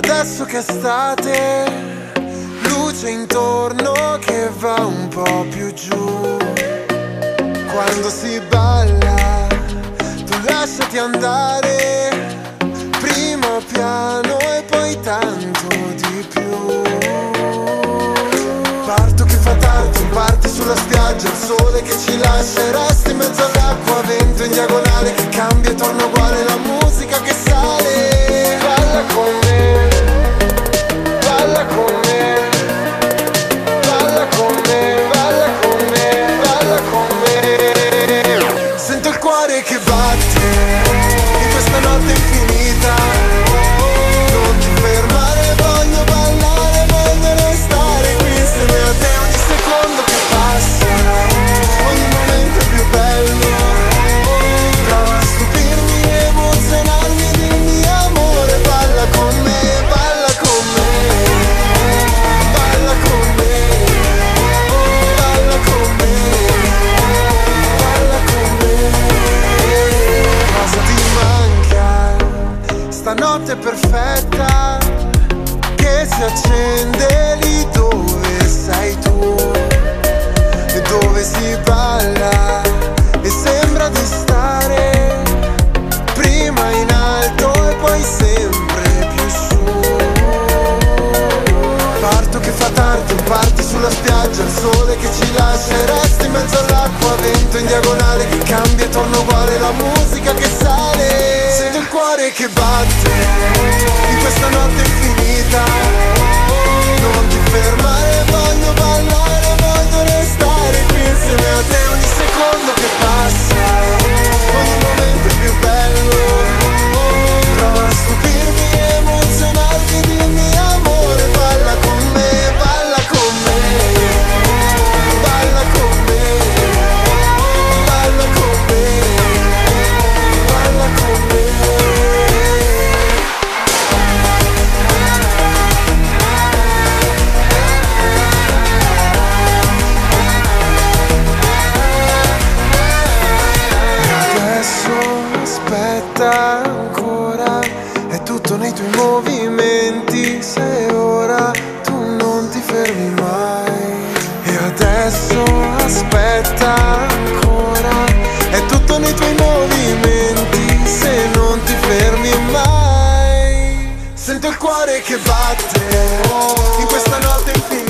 Adesso che è estate, luce intorno che va un po' più giù. Quando si balla, tu lasciati andare, primo piano e poi tanto di più. Parto che fa tardi, parti sulla spiaggia, il sole che ci lascia e resta in mezzo all'acqua, vento in diagonale che cambia e torna uguale, la musica che sale. Balla con me, balla con me, balla con me, balla con me, balla con me. Sento il cuore che batte in questa notte infinita. Non ti fermare, voglio ballare, voglio restare qui insieme a te. Ogni secondo che passa, ogni momento è più bello. Prova a stupirmi, emozionarmi, dimmi amore. Balla con me, balla con me, balla con me, balla con me, balla con me. Cosa ti manca? Stanotte è perfetta che si accende lì dove sei tu e dove si balla e sembra di stare prima in alto e poi sempre più su. Parto che fa tardi, parti sulla spiaggia, il sole che ci lascia e resta in mezzo all'acqua, vento in diagonale che cambia e torna uguale, la musica che sale. Sento il cuore che batte in questa notte infinita. Non ti fermare, voglio ballare, voglio restare qui insieme a te. Ogni secondo che passa, ogni momento è più bello. Prova a stupirmi, emozionarmi, dimmi amore. Balla con me, balla con me, balla con me, balla con me, balla con me. Adesso aspetta ancora, è tutto nei tuoi movimenti, se ora tu non ti fermi mai. E adesso aspetta ancora, è tutto nei tuoi movimenti, se non ti fermi mai. Sento il cuore che batte in questa notte infinita.